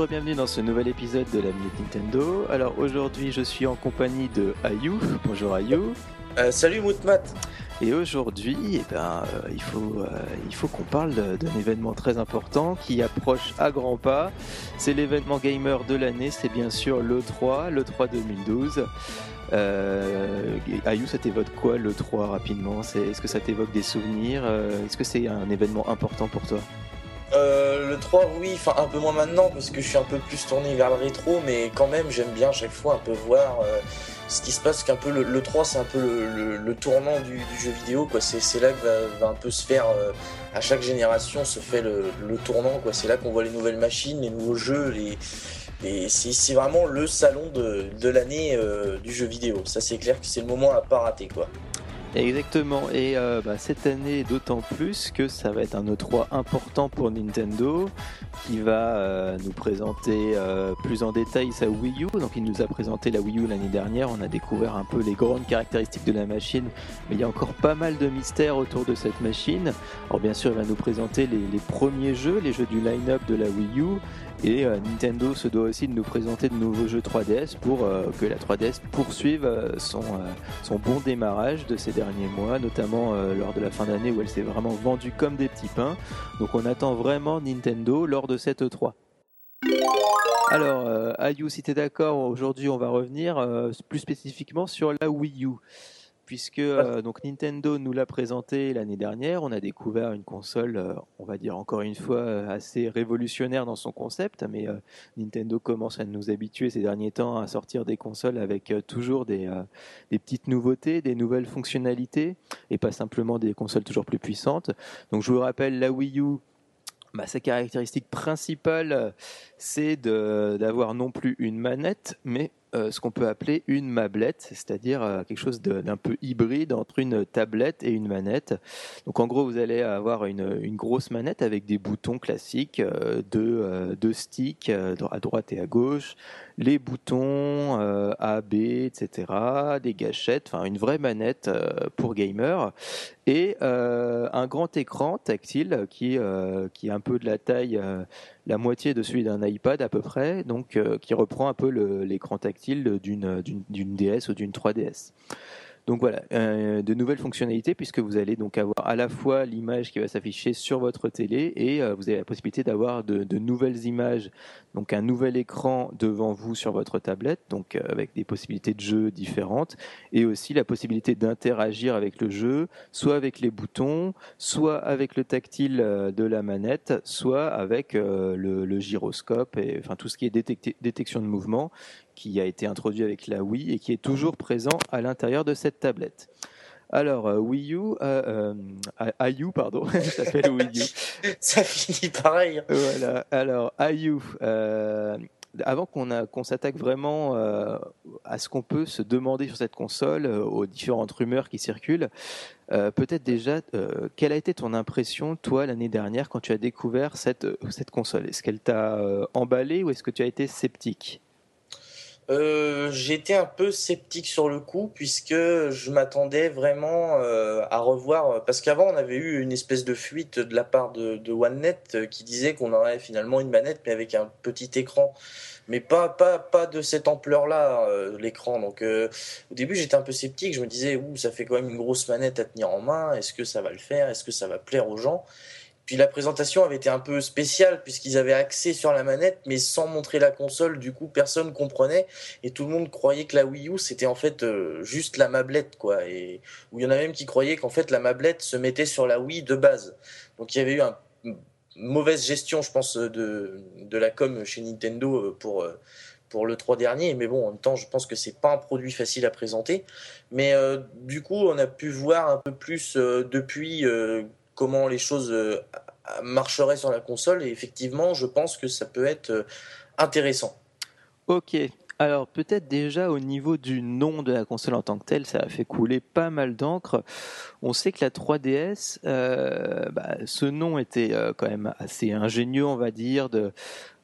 Bonjour et bienvenue dans ce nouvel épisode de la Minute Nintendo. Alors aujourd'hui je suis en compagnie de Ayou. Bonjour Ayou. Salut Moutmat. Et aujourd'hui il faut qu'on parle d'un événement très important qui approche à grands pas. C'est l'événement gamer de l'année, c'est bien sûr l'E3 2012. Ayou, ça t'évoque quoi l'E3 rapidement? Est-ce que ça t'évoque des souvenirs? Est-ce que c'est un événement important pour toi? Le 3, oui, enfin un peu moins maintenant parce que je suis un peu plus tourné vers le rétro, mais quand même j'aime bien chaque fois un peu voir ce qui se passe, qu'un peu le 3 c'est un peu le tournant du jeu vidéo, quoi. C'est là que va un peu se faire, à chaque génération se fait le tournant, quoi. C'est là qu'on voit les nouvelles machines, les nouveaux jeux, c'est vraiment le salon de l'année du jeu vidéo. Ça c'est clair que c'est le moment à pas rater, quoi. Exactement, et cette année d'autant plus que ça va être un E3 important pour Nintendo qui va nous présenter plus en détail sa Wii U. Donc il nous a présenté la Wii U l'année dernière, on a découvert un peu les grandes caractéristiques de la machine, mais il y a encore pas mal de mystères autour de cette machine. Alors bien sûr il va nous présenter les premiers jeux, les jeux du line-up de la Wii U, et Nintendo se doit aussi de nous présenter de nouveaux jeux 3DS pour que la 3DS poursuive son bon démarrage de ces derniers mois, notamment lors de la fin d'année où elle s'est vraiment vendue comme des petits pains. Donc on attend vraiment Nintendo lors de cette E3. Alors, Ayou, si tu es d'accord, aujourd'hui on va revenir plus spécifiquement sur la Wii U. Puisque donc Nintendo nous l'a présenté l'année dernière, on a découvert une console, on va dire encore une fois, assez révolutionnaire dans son concept, mais Nintendo commence à nous habituer ces derniers temps à sortir des consoles avec toujours des petites nouveautés, des nouvelles fonctionnalités, et pas simplement des consoles toujours plus puissantes. Donc je vous rappelle, la Wii U, sa caractéristique principale, c'est d'avoir non plus une manette, mais ce qu'on peut appeler une mablette, c'est-à-dire quelque chose d'un peu hybride entre une tablette et une manette. Donc en gros, vous allez avoir une grosse manette avec des boutons classiques, deux sticks à droite et à gauche, les boutons A, B, etc., des gâchettes, enfin une vraie manette pour gamer, et un grand écran tactile qui est un peu de la taille, la moitié de celui d'un iPad à peu près, donc qui reprend un peu l'écran tactile d'une DS ou d'une 3DS. Donc voilà, de nouvelles fonctionnalités puisque vous allez donc avoir à la fois l'image qui va s'afficher sur votre télé et vous avez la possibilité d'avoir de nouvelles images, donc un nouvel écran devant vous sur votre tablette, donc avec des possibilités de jeu différentes, et aussi la possibilité d'interagir avec le jeu, soit avec les boutons, soit avec le tactile de la manette, soit avec le gyroscope, et enfin tout ce qui est détection de mouvement, qui a été introduit avec la Wii et qui est toujours présent à l'intérieur de cette tablette. Alors, Wii U, Ayou, pardon, ça s'appelle Wii U. Ça finit pareil. Voilà, alors Ayou, avant qu'on s'attaque vraiment à ce qu'on peut se demander sur cette console, aux différentes rumeurs qui circulent, peut-être déjà, quelle a été ton impression, toi, l'année dernière, quand tu as découvert cette console? Est-ce qu'elle t'a emballé ou est-ce que tu as été sceptique? J'étais un peu sceptique sur le coup puisque je m'attendais vraiment à revoir, parce qu'avant on avait eu une espèce de fuite de la part de OneNet qui disait qu'on aurait finalement une manette mais avec un petit écran, mais pas de cette ampleur-là, l'écran. Donc au début j'étais un peu sceptique, je me disais ouh, ça fait quand même une grosse manette à tenir en main, est-ce que ça va le faire, est-ce que ça va plaire aux gens? Puis la présentation avait été un peu spéciale puisqu'ils avaient axé sur la manette mais sans montrer la console, du coup personne comprenait et tout le monde croyait que la Wii U c'était en fait juste la mablette, quoi, et où il y en a même qui croyaient qu'en fait la mablette se mettait sur la Wii de base. Donc il y avait eu une mauvaise gestion, je pense, de la com chez Nintendo pour le 3 dernier, mais bon, en même temps, je pense que c'est pas un produit facile à présenter. Mais du coup, on a pu voir un peu plus depuis comment les choses marcheraient sur la console, et effectivement, je pense que ça peut être intéressant. Ok, alors peut-être déjà au niveau du nom de la console en tant que telle, ça a fait couler pas mal d'encre. On sait que la 3DS, ce nom était quand même assez ingénieux, on va dire,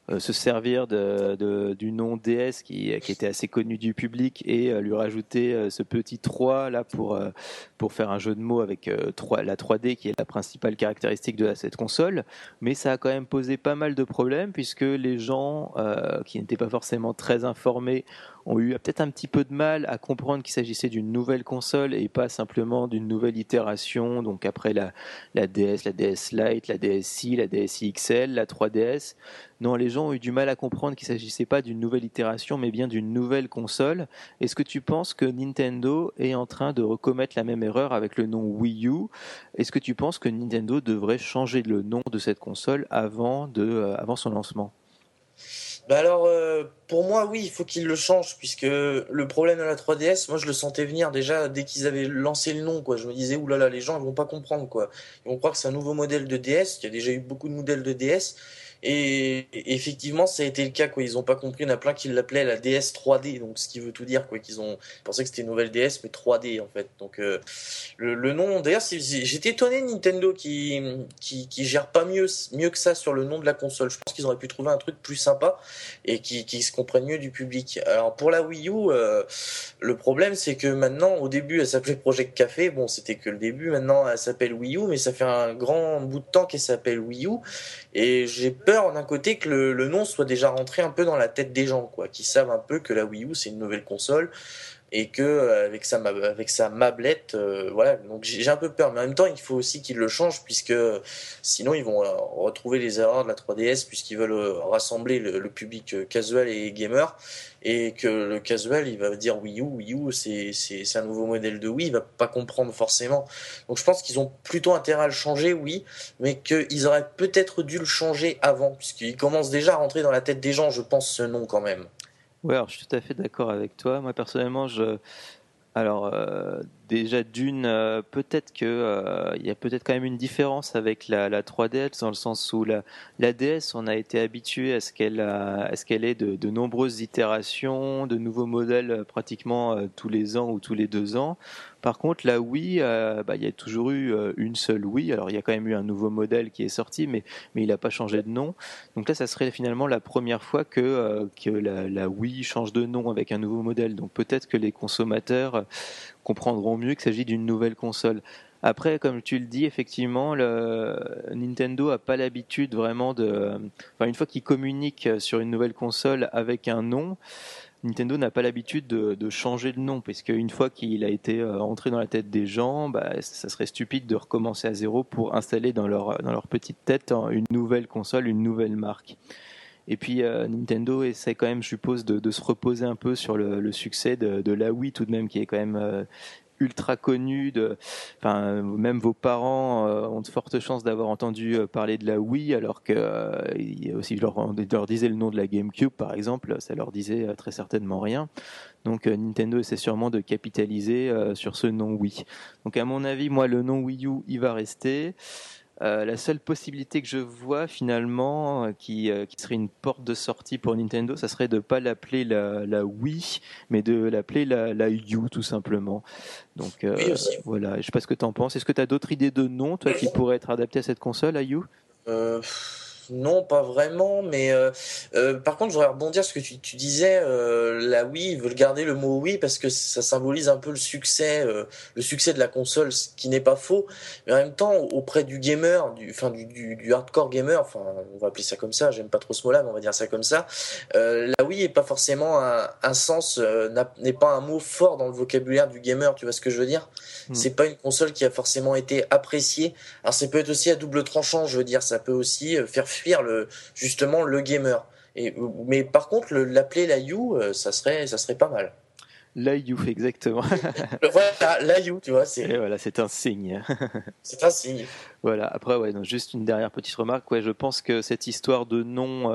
se servir du nom DS qui était assez connu du public et lui rajouter ce petit 3 là pour faire un jeu de mots avec la 3D qui est la principale caractéristique de cette console. Mais ça a quand même posé pas mal de problèmes puisque les gens qui n'étaient pas forcément très informés ont eu peut-être un petit peu de mal à comprendre qu'il s'agissait d'une nouvelle console et pas simplement d'une nouvelle itération. Donc après la DS, la DS Lite, la DSi, la DSi XL, la 3DS. Non, les gens ont eu du mal à comprendre qu'il ne s'agissait pas d'une nouvelle itération, mais bien d'une nouvelle console. Est-ce que tu penses que Nintendo est en train de recommettre la même erreur avec le nom Wii U? Est-ce que tu penses que Nintendo devrait changer le nom de cette console avant son lancement? Bah alors, pour moi, oui, il faut qu'ils le changent, puisque le problème de la 3DS, moi, je le sentais venir déjà dès qu'ils avaient lancé le nom, quoi. Je me disais, oulala, les gens, ils vont pas comprendre, quoi. Ils vont croire que c'est un nouveau modèle de DS. Il y a déjà eu beaucoup de modèles de DS. Et effectivement, ça a été le cas, quoi. Ils ont pas compris. Il y en a plein qui l'appelaient la DS 3D, donc ce qui veut tout dire, quoi. Qu'ils ont pensé que c'était une nouvelle DS, mais 3D, en fait. Donc, le nom, d'ailleurs, j'étais étonné de Nintendo qui gère pas mieux que ça sur le nom de la console. Je pense qu'ils auraient pu trouver un truc plus sympa et qui se comprennent mieux du public. Alors pour la Wii U, le problème c'est que maintenant, au début, elle s'appelait Project Café. Bon, c'était que le début. Maintenant, elle s'appelle Wii U, mais ça fait un grand bout de temps qu'elle s'appelle Wii U. Et j'ai peur d'un côté que le nom soit déjà rentré un peu dans la tête des gens, quoi, qui savent un peu que la Wii U c'est une nouvelle console et que avec sa mablette, voilà. Donc j'ai un peu peur, mais en même temps il faut aussi qu'ils le changent puisque sinon ils vont retrouver les erreurs de la 3DS puisqu'ils veulent rassembler le public casual et gamer, et que le casual il va dire Wii U c'est un nouveau modèle de Wii, il va pas comprendre forcément. Donc je pense qu'ils ont plutôt intérêt à le changer, oui, mais qu'ils auraient peut-être dû le changer avant puisqu'il commence déjà à rentrer dans la tête des gens, je pense, ce nom quand même. Ouais, alors je suis tout à fait d'accord avec toi. Moi personnellement, alors déjà d'une, peut-être que il y a peut-être quand même une différence avec la 3DS dans le sens où la DS, on a été habitué à ce qu'elle ait de nombreuses itérations, de nouveaux modèles pratiquement tous les ans ou tous les 2 ans. Par contre, la Wii, il y a toujours eu une seule Wii. Alors il y a quand même eu un nouveau modèle qui est sorti, mais il n'a pas changé de nom. Donc là, ça serait finalement la première fois que la Wii change de nom avec un nouveau modèle. Donc peut-être que les consommateurs comprendront mieux qu'il s'agit d'une nouvelle console. Après, comme tu le dis, effectivement, Nintendo a pas l'habitude vraiment enfin, une fois qu'il communique sur une nouvelle console avec un nom, Nintendo n'a pas l'habitude de changer de nom, parce qu'une fois qu'il a été entré dans la tête des gens, ça serait stupide de recommencer à zéro pour installer dans leur petite tête une nouvelle console, une nouvelle marque. Et puis Nintendo essaie quand même, je suppose, de se reposer un peu sur le succès de la Wii tout de même, qui est quand même ultra connu. Enfin, même vos parents ont de fortes chances d'avoir entendu parler de la Wii, alors que aussi je leur disais le nom de la GameCube, par exemple, ça leur disait très certainement rien. Donc Nintendo essaie sûrement de capitaliser sur ce nom Wii. Donc à mon avis, moi, le nom Wii U, il va rester. La seule possibilité que je vois finalement, qui serait une porte de sortie pour Nintendo, ça serait de ne pas l'appeler la Wii, mais de l'appeler la U tout simplement. Donc Oui aussi. voilà, je ne sais pas ce que tu en penses. Est-ce que tu as d'autres idées de noms, toi, qui pourraient être adaptés à cette console, la U? Non, pas vraiment, mais par contre, j'aurais rebondir sur ce que tu disais. La Wii, ils veulent garder le mot Wii parce que ça symbolise un peu le succès de la console, ce qui n'est pas faux. Mais en même temps, auprès du gamer, du hardcore gamer, enfin, on va appeler ça comme ça. J'aime pas trop ce mot-là, mais on va dire ça comme ça. La Wii est pas forcément un sens, n'est pas un mot fort dans le vocabulaire du gamer. Tu vois ce que je veux dire? C'est pas une console qui a forcément été appréciée. Alors, ça peut être aussi à double tranchant, je veux dire, ça peut aussi faire fuir justement le gamer. Mais par contre, l'appeler la You, ça serait pas mal. La U, exactement. Voilà, la You, tu vois, Et voilà, c'est un signe. c'est un signe. Voilà. Après, ouais, non, juste une dernière petite remarque. Ouais, je pense que cette histoire de nom,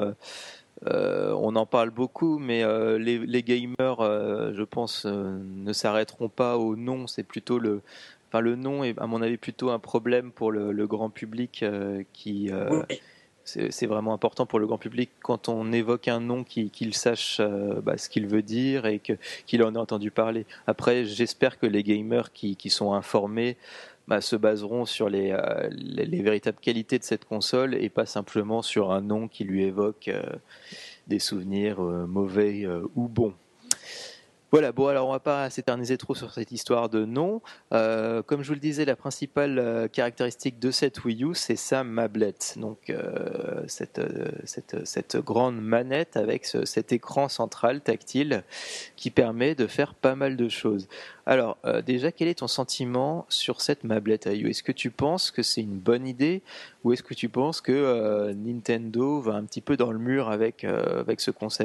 on en parle beaucoup, mais les gamers, je pense, ne s'arrêteront pas au nom. C'est plutôt enfin, le nom est, à mon avis, plutôt un problème pour le grand public Oui. c'est vraiment important pour le grand public quand on évoque un nom qu'il sache ce qu'il veut dire et qu'il en ait entendu parler. Après, j'espère que les gamers qui sont informés se baseront sur les véritables qualités de cette console et pas simplement sur un nom qui lui évoque des souvenirs mauvais ou bons. Voilà, bon, alors on va pas s'éterniser trop sur cette histoire de nom. Comme je vous le disais, la principale caractéristique de cette Wii U, c'est sa mablette. Donc cette grande manette avec cet écran central tactile qui permet de faire pas mal de choses. Alors déjà, quel est ton sentiment sur cette mablette Wii U ? Est-ce que tu penses que c'est une bonne idée ou est-ce que tu penses que Nintendo va un petit peu dans le mur avec ce concept ?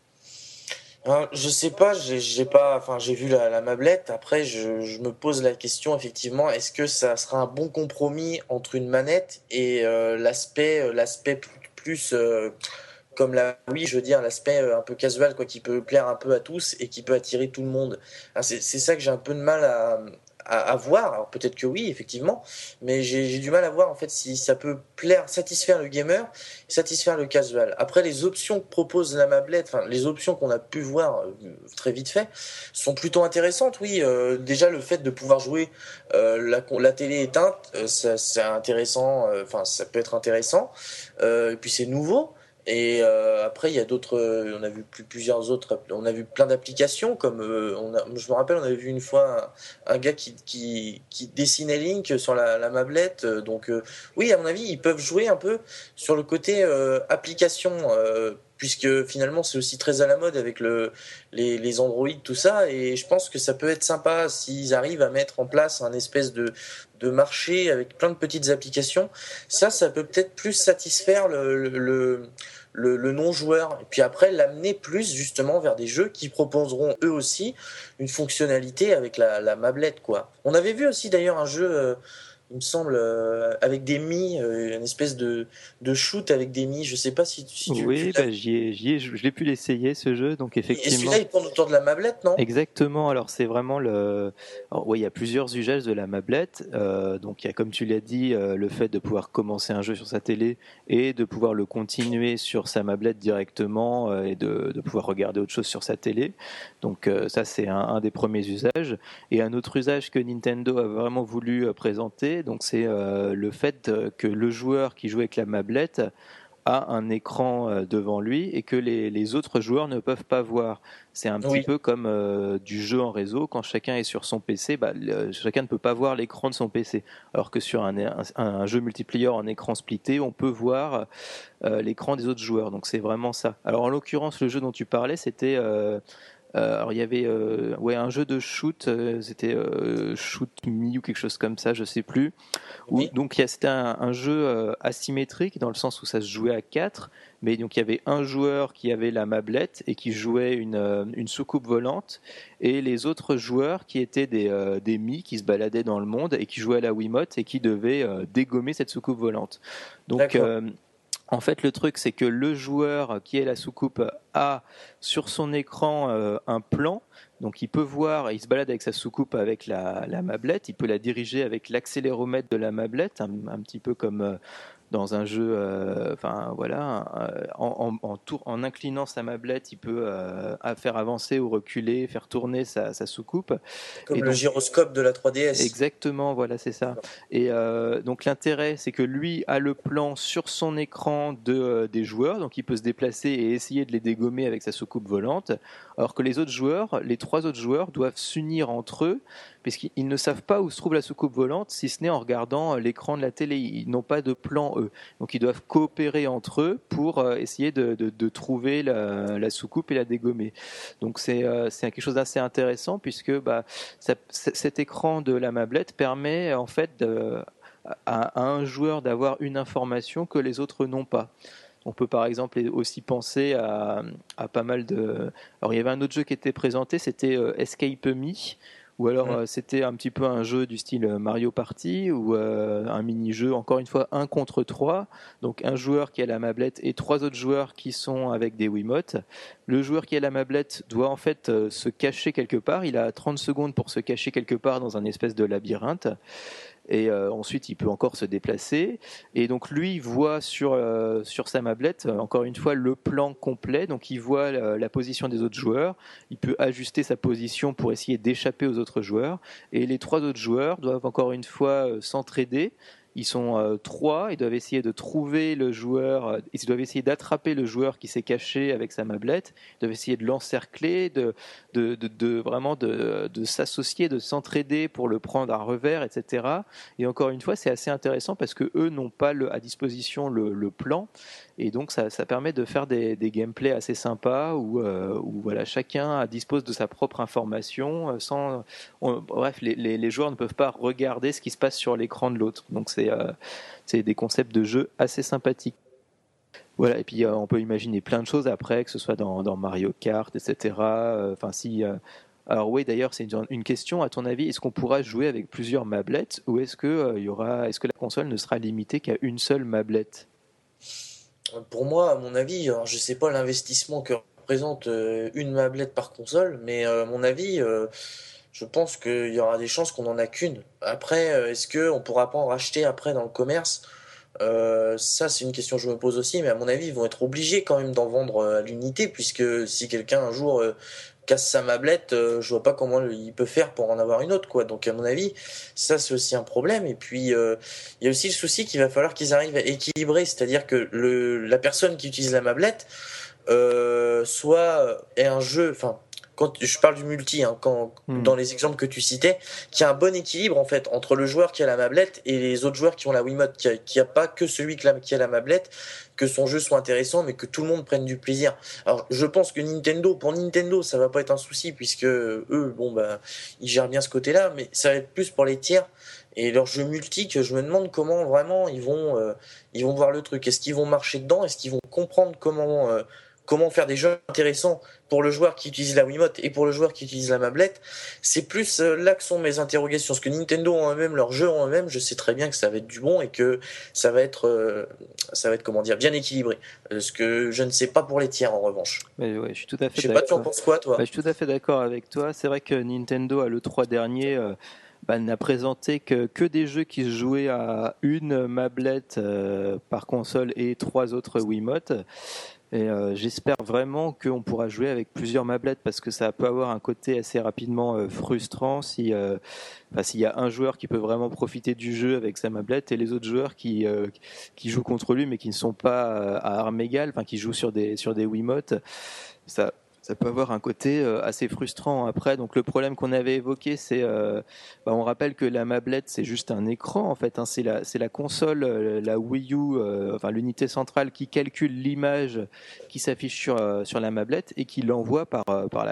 Je sais pas, j'ai pas, enfin j'ai vu la mablette. Après, je me pose la question effectivement, est-ce que ça sera un bon compromis entre une manette et l'aspect plus comme la Wii, je veux dire l'aspect un peu casual quoi, qui peut plaire un peu à tous et qui peut attirer tout le monde. C'est ça que j'ai un peu de mal à voir. Alors peut-être que oui, effectivement, mais j'ai du mal à voir en fait si ça peut plaire, satisfaire le gamer, satisfaire le casual. Après, les options que propose la mablette, enfin les options qu'on a pu voir très vite fait, sont plutôt intéressantes. Oui, déjà le fait de pouvoir jouer la télé éteinte, ça c'est intéressant. Enfin, ça peut être intéressant. Et puis c'est nouveau. Et après, il y a d'autres. On a vu plusieurs autres. On a vu plein d'applications comme je me rappelle, on avait vu une fois un gars qui dessinait Link sur la mablette. Donc oui, à mon avis, ils peuvent jouer un peu sur le côté application, puisque finalement c'est aussi très à la mode avec les Android, tout ça. Et je pense que ça peut être sympa s'ils arrivent à mettre en place un espèce de marché avec plein de petites applications. Ça peut peut-être plus satisfaire le non-joueur. Et puis après, l'amener plus justement vers des jeux qui proposeront eux aussi une fonctionnalité avec la mablette, quoi. On avait vu aussi d'ailleurs un jeu, il me semble, avec des Mii, une espèce de shoot avec des Mii. Je sais pas si tu Oui, l'as. je l'ai pu l'essayer ce jeu, donc Et effectivement. celui-là, il tourne autour de la mablette, non? Exactement. Alors c'est vraiment le. Alors, ouais, il y a plusieurs usages de la mablette. Donc il y a, comme tu l'as dit, le fait de pouvoir commencer un jeu sur sa télé et de pouvoir le continuer sur sa mablette directement et de pouvoir regarder autre chose sur sa télé. Donc ça c'est un des premiers usages. Et un autre usage que Nintendo a vraiment voulu présenter, donc c'est le fait que le joueur qui joue avec la mablette a un écran devant lui et que les autres joueurs ne peuvent pas voir. C'est un petit Oui, peu comme du jeu en réseau, quand chacun est sur son PC, chacun ne peut pas voir l'écran de son PC. Alors que sur un jeu multiplayer en écran splitté, on peut voir l'écran des autres joueurs. Donc c'est vraiment ça. Alors en l'occurrence, le jeu dont tu parlais, c'était alors il y avait un jeu de shoot, c'était Shoot Me ou quelque chose comme ça, je sais plus. oui, Donc c'était un jeu asymétrique dans le sens où ça se jouait à 4, mais donc il y avait un joueur qui avait la mablette et qui jouait une soucoupe volante, et les autres joueurs qui étaient des Mii qui se baladaient dans le monde et qui jouaient à la Wiimote et qui devaient dégommer cette soucoupe volante. Donc d'accord. en fait, le truc, c'est que le joueur qui est la soucoupe a sur son écran un plan. Donc, il peut voir, il se balade avec sa soucoupe avec la mablette. Il peut la diriger avec l'accéléromètre de la mablette, un petit peu comme dans un jeu. Enfin, voilà, en inclinant sa mablette, il peut faire avancer ou reculer, faire tourner sa soucoupe. Et Comme le donc, gyroscope de la 3DS. exactement, voilà, c'est ça. Et donc l'intérêt, c'est que lui a le plan sur son écran des joueurs, donc il peut se déplacer et essayer de les dégommer avec sa soucoupe volante, alors que les trois autres joueurs doivent s'unir entre eux, puisqu'ils ne savent pas où se trouve la soucoupe volante, si ce n'est en regardant l'écran de la télé. Ils n'ont pas de plan, eux. Donc ils doivent coopérer entre eux pour essayer de trouver la soucoupe et la dégommer. Donc c'est quelque chose d'assez intéressant, puisque cet écran de la mablette permet en fait à un joueur d'avoir une information que les autres n'ont pas. On peut par exemple aussi penser à pas mal de. Alors il y avait un autre jeu qui était présenté, c'était Escape Me, ou alors c'était un petit peu un jeu du style Mario Party, ou un mini-jeu, encore une fois, 1 contre 3, donc un joueur qui a la mablette et 3 autres joueurs qui sont avec des Wiimotes. Le joueur qui a la mablette doit en fait se cacher quelque part, il a 30 secondes pour se cacher quelque part dans un espèce de labyrinthe. Et ensuite il peut encore se déplacer, et donc lui il voit sur sa mablette encore une fois le plan complet, donc il voit la position des autres joueurs, il peut ajuster sa position pour essayer d'échapper aux autres autres joueurs. Et les 3 autres joueurs doivent encore une fois s'entraider. Ils sont 3, ils doivent essayer de trouver le joueur, ils doivent essayer d'attraper le joueur qui s'est caché avec sa mablette, ils doivent essayer de l'encercler, vraiment de s'associer, de s'entraider pour le prendre à revers, etc. Et encore une fois, c'est assez intéressant parce que eux n'ont pas à disposition le plan, et donc ça permet de faire des gameplays assez sympas où voilà, chacun dispose de sa propre information, bref, les joueurs ne peuvent pas regarder ce qui se passe sur l'écran de l'autre. Donc c'est des concepts de jeu assez sympathiques. Voilà, et puis on peut imaginer plein de choses après, que ce soit dans Mario Kart, etc. Alors oui, d'ailleurs, c'est une question. À ton avis, est-ce qu'on pourra jouer avec plusieurs mablettes, ou est-ce que est-ce que la console ne sera limitée qu'à une seule mablette? Pour moi, à mon avis, alors je sais pas l'investissement que représente une mablette par console, mais à mon avis, je pense qu'il y aura des chances qu'on en a qu'une. Après, est-ce que on pourra pas en racheter après dans le commerce? Ça, c'est une question que je me pose aussi, mais à mon avis, ils vont être obligés quand même d'en vendre à l'unité, puisque si quelqu'un un jour casse sa mablette, je vois pas comment il peut faire pour en avoir une autre, quoi. Donc, à mon avis, ça, c'est aussi un problème. Et puis, il y a aussi le souci qu'il va falloir qu'ils arrivent à équilibrer, c'est-à-dire que la personne qui utilise la mablette soit ait un jeu, enfin, quand je parle du multi, hein, dans les exemples que tu citais, qu'il y a un bon équilibre en fait entre le joueur qui a la mablette et les autres joueurs qui ont la Wiimote, qu'il n'y a pas que celui qui a la mablette, que son jeu soit intéressant, mais que tout le monde prenne du plaisir. Alors je pense que pour Nintendo, ça va pas être un souci puisque eux, bon bah, ils gèrent bien ce côté-là, mais ça va être plus pour les tiers et leurs jeux multi que je me demande comment vraiment ils vont voir le truc. Est-ce qu'ils vont marcher dedans? Est-ce qu'ils vont comprendre comment faire des jeux intéressants pour le joueur qui utilise la Wiimote et pour le joueur qui utilise la mablette? C'est plus là que sont mes interrogations. Parce que Nintendo en eux-mêmes, leurs jeux en eux-mêmes, je sais très bien que ça va être du bon et que ça va être comment dire, bien équilibré. Ce que je ne sais pas pour les tiers en revanche. Mais ouais, je suis tout à fait Je sais d'accord. pas, tu en penses quoi, toi? Je suis tout à fait d'accord avec toi. C'est vrai que Nintendo, à l'E3 dernier, n'a présenté que des jeux qui se jouaient à une mablette par console et 3 autres Wiimotes. Et j'espère vraiment qu'on pourra jouer avec plusieurs mablettes, parce que ça peut avoir un côté assez rapidement frustrant s'il y a un joueur qui peut vraiment profiter du jeu avec sa mablette et les autres joueurs qui jouent contre lui mais qui ne sont pas à armes égales, enfin qui jouent sur des Wiimotes. Ça peut avoir un côté assez frustrant après. Donc le problème qu'on avait évoqué, c'est, on rappelle que la mablette, c'est juste un écran en fait, hein. C'est la console, la Wii U, enfin l'unité centrale qui calcule l'image qui s'affiche sur la mablette et qui l'envoie par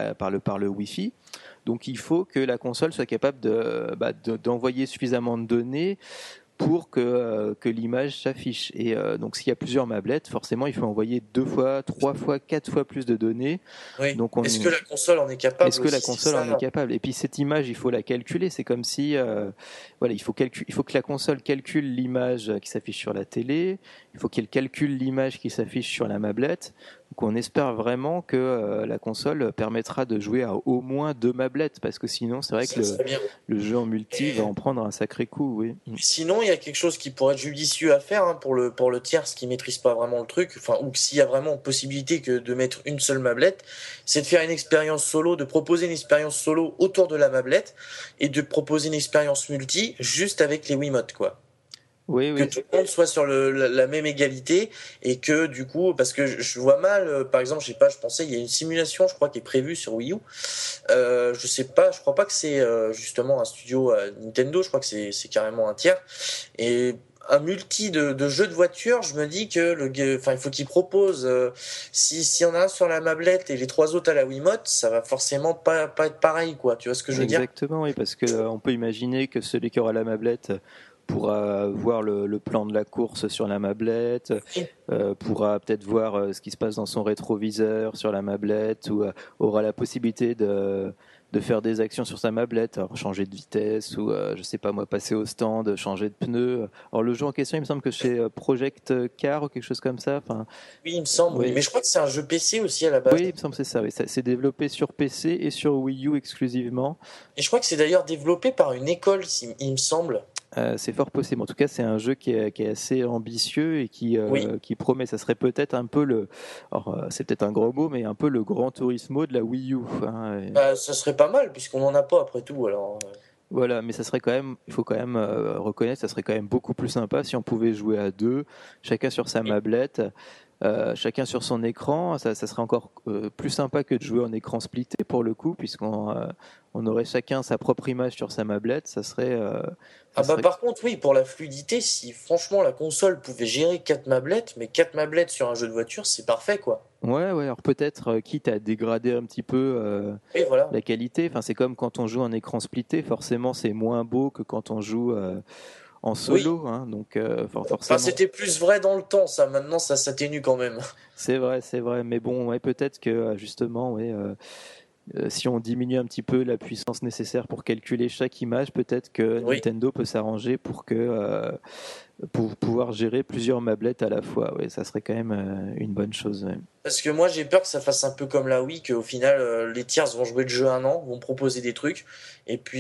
le Wi-Fi. Donc il faut que la console soit capable d'envoyer suffisamment de données pour que l'image s'affiche. Et donc s'il y a plusieurs mablettes, forcément il faut envoyer 2 fois, 3 fois, 4 fois plus de données. Oui. Donc est-ce que la console en est capable? Est-ce que la console en est capable? Et puis cette image, il faut la calculer. C'est comme si, il faut que la console calcule l'image qui s'affiche sur la télé. Il faut qu'elle calcule l'image qui s'affiche sur la mablette. Donc on espère vraiment que la console permettra de jouer à au moins 2 mablettes, parce que sinon c'est vrai que le jeu en multi va en prendre un sacré coup. Oui. Sinon, il y a quelque chose qui pourrait être judicieux à faire, hein, pour le tiers qui maîtrise pas vraiment le truc, enfin, ou s'il y a vraiment possibilité que de mettre une seule mablette, c'est de faire une expérience solo, de proposer une expérience solo autour de la mablette et de proposer une expérience multi juste avec les Wiimotes, quoi. Oui, que tout le monde soit sur la même égalité et que du coup, parce que je vois mal, par exemple, je sais pas, je pensais il y a une simulation, je crois, qui est prévue sur Wii U. Je sais pas, je crois pas que c'est justement un studio Nintendo, je crois que c'est carrément un tiers. Et un multi de jeux de voiture, je me dis que il faut qu'il propose, si y en a un sur la mablette et les 3 autres à la Wiimote, ça va forcément pas être pareil, quoi. Tu vois ce que je veux dire? Exactement, oui, parce que on peut imaginer que celui qui aura la mablette pourra voir le plan de la course sur la mablette, pourra peut-être voir ce qui se passe dans son rétroviseur sur la mablette, ou aura la possibilité de faire des actions sur sa mablette, alors changer de vitesse, ou je sais pas moi, passer au stand, changer de pneu. Alors le jeu en question, il me semble que c'est Project Car ou quelque chose comme ça. Enfin, oui, il me semble, oui. Mais je crois que c'est un jeu PC aussi à la base. Oui, il me semble que c'est ça. Oui. C'est développé sur PC et sur Wii U exclusivement. Et je crois que c'est d'ailleurs développé par une école, il me semble. C'est fort possible. En tout cas, c'est un jeu qui est assez ambitieux et Oui, qui promet. Ça serait peut-être un peu alors, c'est peut-être un gros mot, mais un peu le Gran Turismo de la Wii U, hein. bah, ça serait pas mal puisqu'on en a pas après tout. Alors, Voilà, mais ça serait quand même, il faut quand même reconnaître, ça serait quand même beaucoup plus sympa si on pouvait jouer à deux, chacun sur sa mablette, chacun sur son écran. Ça serait encore plus sympa que de jouer en écran splitté pour le coup, puisqu'on on aurait chacun sa propre image sur sa mablette. Ça ah bah serait par contre oui, pour la fluidité, si franchement la console pouvait gérer 4 mablettes, mais 4 mablettes sur un jeu de voiture, c'est parfait quoi. Ouais, ouais. Alors peut-être quitte à dégrader un petit peu Et voilà. la qualité. Enfin, c'est comme quand on joue en écran splitté. Forcément, c'est moins beau que quand on joue en Oui. solo, hein. Donc Enfin, forcément. c'était plus vrai dans le temps, ça. Maintenant, ça s'atténue quand même. C'est vrai, c'est vrai. Mais bon, ouais, peut-être que justement, ouais, si on diminue un petit peu la puissance nécessaire pour calculer chaque image, peut-être que Oui. Nintendo peut s'arranger pour pouvoir gérer plusieurs mablettes à la fois. Ouais, ça serait quand même une bonne chose. Ouais. Parce que moi, j'ai peur que ça fasse un peu comme la Wii, qu'au final, les tiers vont jouer le jeu un an, vont proposer des trucs, et puis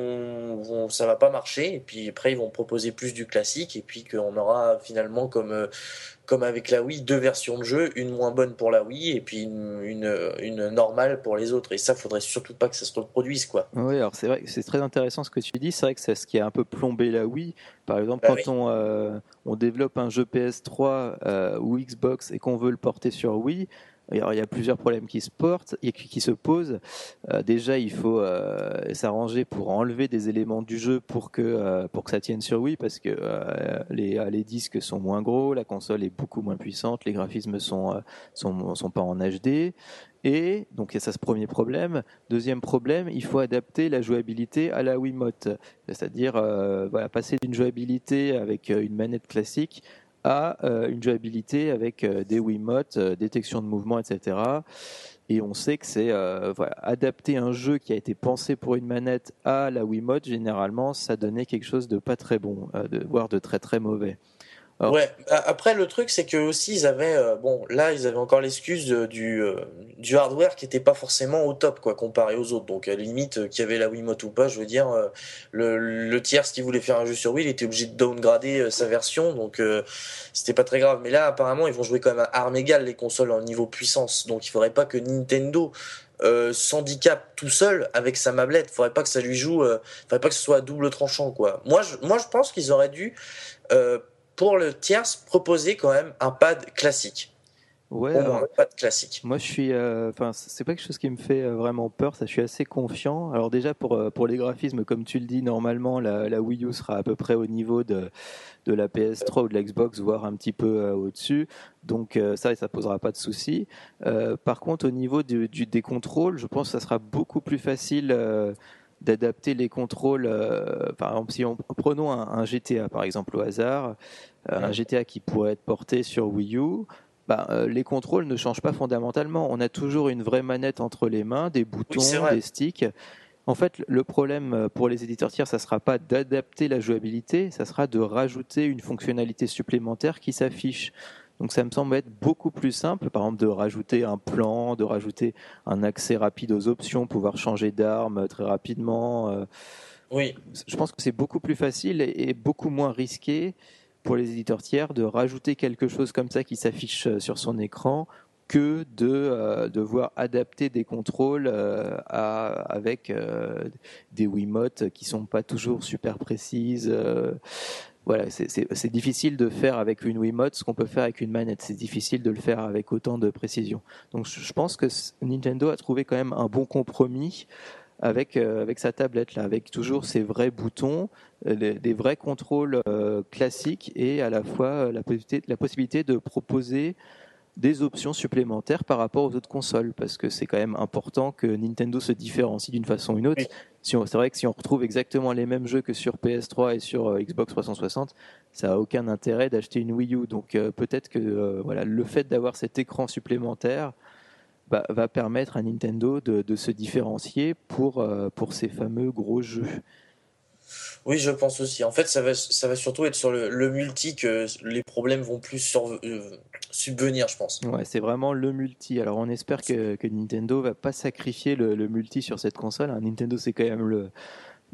ça va pas marcher, et puis après, ils vont proposer plus du classique, et puis qu'on aura finalement comme avec la Wii, 2 versions de jeu, une moins bonne pour la Wii et puis une normale pour les autres. Et ça, faudrait surtout pas que ça se reproduise, quoi. Oui, alors c'est vrai que c'est très intéressant ce que tu dis. C'est vrai que c'est ce qui a un peu plombé la Wii. Par exemple, Bah quand oui, on développe un jeu PS3 ou Xbox et qu'on veut le porter sur Wii, alors, il y a plusieurs problèmes qui se portent et qui se posent. Déjà, il faut s'arranger pour enlever des éléments du jeu pour que ça tienne sur Wii, parce que les disques sont moins gros, la console est beaucoup moins puissante, les graphismes sont pas en HD. Et donc, il y a ça, ce premier problème. Deuxième problème, il faut adapter la jouabilité à la Wiimote, c'est-à-dire voilà, passer d'une jouabilité avec une manette classique à une jouabilité avec des Wiimotes, détection de mouvement, etc. Et on sait que c'est voilà, adapter un jeu qui a été pensé pour une manette à la Wiimote, généralement, ça donnait quelque chose de pas très bon, voire de très très mauvais. Alors, ouais. Après, le truc, c'est que aussi, ils avaient, bon, là, ils avaient encore l'excuse du hardware qui était pas forcément au top, quoi, comparé aux autres. Donc, à la limite, qu'il y avait la Wiimote ou pas, je veux dire, le tiers, qui voulait faire un jeu sur Wii, il était obligé de downgrader sa version, donc c'était pas très grave. Mais là, apparemment, ils vont jouer quand même à armes égales les consoles en niveau puissance. Donc, il faudrait pas que Nintendo s'handicape tout seul avec sa mablette. Faudrait pas que ça lui joue, faudrait pas que ce soit à double tranchant, quoi. Moi, je pense qu'ils auraient dû euh, pour le tierce, proposer quand même un pad classique. ouais, Au moins, alors un pad classique. moi, je suis, enfin, c'est pas quelque chose qui me fait vraiment peur. Ça, je suis assez confiant. Alors déjà pour les graphismes, comme tu le dis, normalement la Wii U sera à peu près au niveau de la PS3 ou de la Xbox, voire un petit peu au-dessus. Donc ça posera pas de souci. Par contre, au niveau des contrôles, je pense que ça sera beaucoup plus facile. D'adapter les contrôles, par exemple, si prenons un GTA par exemple au hasard, un Hum. GTA qui pourrait être porté sur Wii U, les contrôles ne changent pas fondamentalement. On a toujours une vraie manette entre les mains, des Oui, c'est boutons, vrai. des sticks. En fait, le problème pour les éditeurs tiers, ça ne sera pas d'adapter la jouabilité, ça sera de rajouter une fonctionnalité supplémentaire qui s'affiche. Donc ça me semble être beaucoup plus simple, par exemple de rajouter un plan, de rajouter un accès rapide aux options, pouvoir changer d'arme très rapidement. Oui. Je pense que c'est beaucoup plus facile et beaucoup moins risqué pour les éditeurs tiers de rajouter quelque chose comme ça qui s'affiche sur son écran que de devoir adapter des contrôles avec des Wiimotes qui sont pas toujours super précises. Voilà, c'est difficile de faire avec une Wiimote ce qu'on peut faire avec une manette. C'est difficile de le faire avec autant de précision. Donc je pense que Nintendo a trouvé quand même un bon compromis avec sa tablette là, avec toujours ses vrais boutons, des vrais contrôles classiques et à la fois la possibilité de proposer des options supplémentaires par rapport aux autres consoles, parce que c'est quand même important que Nintendo se différencie d'une façon ou une autre. Oui. C'est vrai que si on retrouve exactement les mêmes jeux que sur PS3 et sur Xbox 360, ça n'a aucun intérêt d'acheter une Wii U. Donc peut-être que voilà, le fait d'avoir cet écran supplémentaire va permettre à Nintendo de se différencier pour ces fameux gros jeux. Oui, je pense aussi. En fait, ça va surtout être sur le multi que les problèmes vont plus subvenir, je pense. Ouais, c'est vraiment le multi. Alors on espère que Nintendo va pas sacrifier le multi sur cette console, hein. Nintendo c'est quand même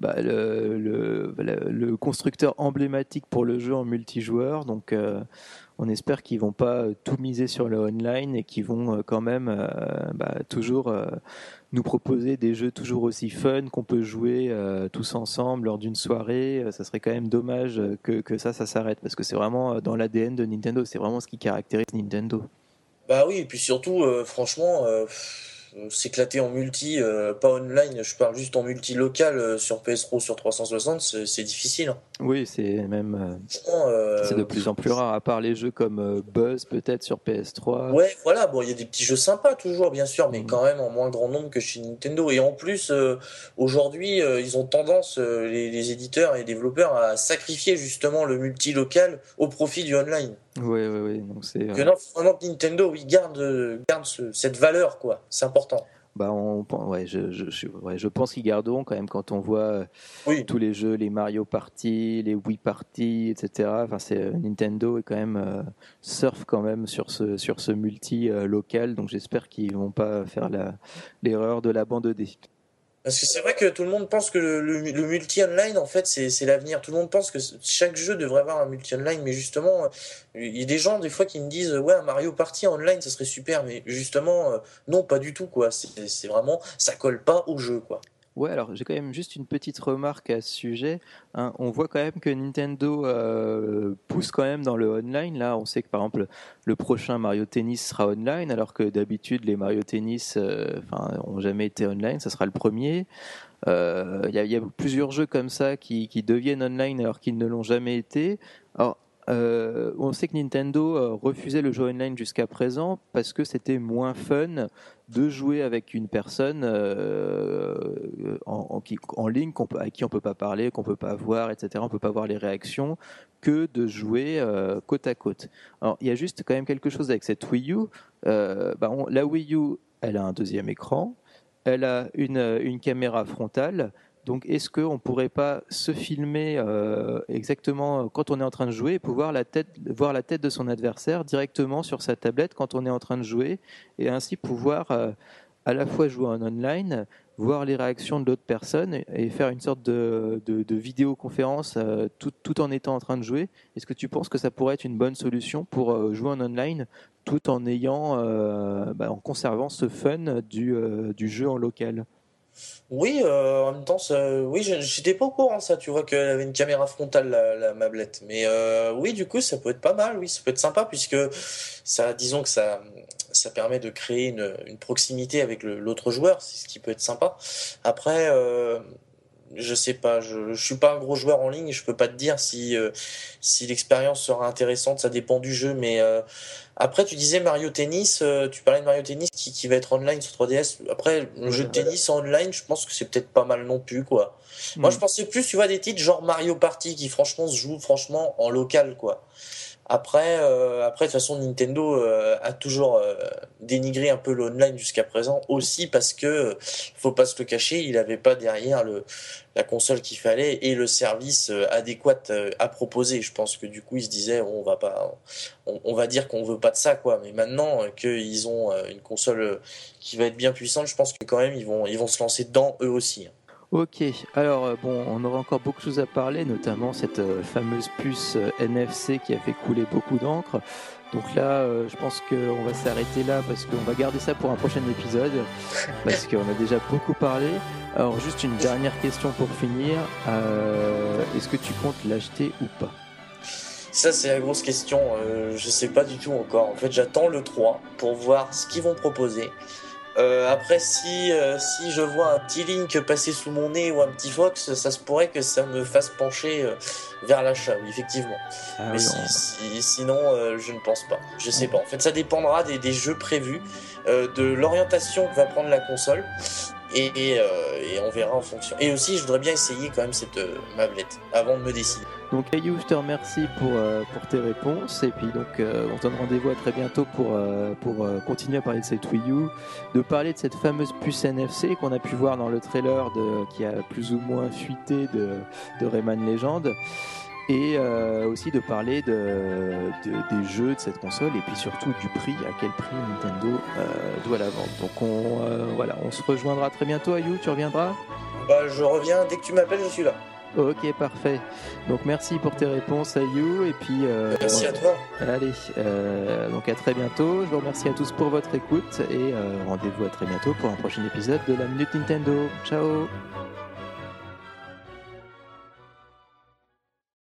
le constructeur emblématique pour le jeu en multijoueur. Donc on espère qu'ils vont pas tout miser sur le online et qu'ils vont quand même toujours nous proposer des jeux toujours aussi fun qu'on peut jouer tous ensemble lors d'une soirée. Ça serait quand même dommage que ça s'arrête, parce que c'est vraiment dans l'ADN de Nintendo, c'est vraiment ce qui caractérise Nintendo. Bah oui, et puis surtout, franchement, s'éclater en multi, pas online, je parle juste en multi local sur PS Pro, sur 360, c'est difficile, hein. Oui, c'est même Franchement, c'est de plus en plus rare, à part les jeux comme Buzz peut-être sur PS3. ouais, voilà, bon, il y a des petits jeux sympas toujours, bien sûr, mais Mm. quand même en moins grand nombre que chez Nintendo. Et en plus, aujourd'hui, ils ont tendance, les éditeurs et développeurs, à sacrifier justement le multi-local au profit du online. Oui, oui, oui. Donc c'est Que non, faut vraiment que Nintendo, oui, garde cette valeur, quoi. C'est important. ouais, je pense qu'ils garderont quand même, quand on voit Oui. tous les jeux, les Mario Party, les Wii Party, etc. Enfin, Nintendo est quand même surfe quand même sur ce multi local, donc j'espère qu'ils vont pas faire l'erreur de l'abandonner. Parce que c'est vrai que tout le monde pense que le multi-online, en fait, c'est l'avenir. Tout le monde pense que chaque jeu devrait avoir un multi-online, mais justement, il y a des gens, des fois, qui me disent, ouais, un Mario Party online, ça serait super, mais justement, non, pas du tout, quoi. C'est vraiment, ça colle pas au jeu, quoi. Ouais, alors j'ai quand même juste une petite remarque à ce sujet, hein. On voit quand même que Nintendo pousse quand même dans le online. Là, on sait que par exemple le prochain Mario Tennis sera online, alors que d'habitude les Mario Tennis ont jamais été online. Ça sera le premier. Y a plusieurs jeux comme ça qui deviennent online alors qu'ils ne l'ont jamais été. Alors, on sait que Nintendo refusait le jeu online jusqu'à présent parce que c'était moins fun de jouer avec une personne en ligne à qui on peut pas parler, qu'on peut pas voir, etc. On peut pas voir les réactions, que de jouer côte à côte. Alors, il y a juste quand même quelque chose avec cette Wii U. La Wii U, elle a un deuxième écran, elle a une caméra frontale. Donc, est-ce qu'on ne pourrait pas se filmer exactement quand on est en train de jouer et pouvoir voir la tête de son adversaire directement sur sa tablette quand on est en train de jouer, et ainsi pouvoir à la fois jouer en online, voir les réactions de l'autre personne et faire une sorte de vidéoconférence tout en étant en train de jouer? Est-ce que tu penses que ça pourrait être une bonne solution pour jouer en online tout en en conservant ce fun du jeu en local? Oui, en même temps, oui, j'étais pas au courant ça. Tu vois qu'elle avait une caméra frontale, la mablette. Mais oui, du coup, ça peut être pas mal. Oui, ça peut être sympa puisque ça, disons que ça permet de créer une proximité avec l'autre joueur. C'est ce qui peut être sympa. Après, je sais pas, je suis pas un gros joueur en ligne et je peux pas te dire si l'expérience sera intéressante. Ça dépend du jeu, mais après, tu disais Mario Tennis, tu parlais de Mario Tennis qui va être online sur 3DS. Après, le jeu de tennis en online, je pense que c'est peut-être pas mal non plus, quoi. Moi, je pensais plus, tu vois, des titres genre Mario Party qui, franchement, se jouent franchement en local, quoi. Après, de toute façon, Nintendo a toujours dénigré un peu l'online jusqu'à présent, aussi parce que, faut pas se le cacher, il avait pas derrière la console qu'il fallait et le service adéquat à proposer. Je pense que du coup, ils se disaient, on va pas, on va dire qu'on veut pas de ça, quoi. Mais maintenant qu'ils ont une console qui va être bien puissante, je pense que quand même, ils vont se lancer dedans eux aussi. Ok, alors on aura encore beaucoup de choses à parler, notamment cette fameuse puce NFC qui a fait couler beaucoup d'encre. Donc là, je pense qu'on va s'arrêter là parce qu'on va garder ça pour un prochain épisode, parce qu'on a déjà beaucoup parlé. Alors juste une dernière question pour finir, est-ce que tu comptes l'acheter ou pas? Ça, c'est la grosse question. Je sais pas du tout encore. En fait, j'attends le 3 pour voir ce qu'ils vont proposer. Après, si je vois un petit Link passer sous mon nez ou un petit Fox, ça se pourrait que ça me fasse pencher vers l'achat, oui, effectivement. Ah Mais oui, sinon, je ne pense pas. Je sais pas. En fait, ça dépendra des jeux prévus, de l'orientation que va prendre la console, et on verra en fonction. Et aussi, je voudrais bien essayer quand même cette mablette avant de me décider. Donc Ayou, je te remercie pour tes réponses, et puis donc on se donne rendez-vous à très bientôt pour continuer à parler de cette Wii U, de parler de cette fameuse puce NFC qu'on a pu voir dans le trailer qui a plus ou moins fuité de Rayman Legend, et aussi de parler des jeux de cette console, et puis surtout du prix, à quel prix Nintendo doit la vendre. Donc on se rejoindra très bientôt. Ayou, tu reviendras? Bah, je reviens, dès que tu m'appelles, je suis là. Ok, parfait. Donc merci pour tes réponses, Ayou, et puis Merci à toi. allez, donc à très bientôt. Je vous remercie à tous pour votre écoute et rendez-vous à très bientôt pour un prochain épisode de la Minute Nintendo. Ciao.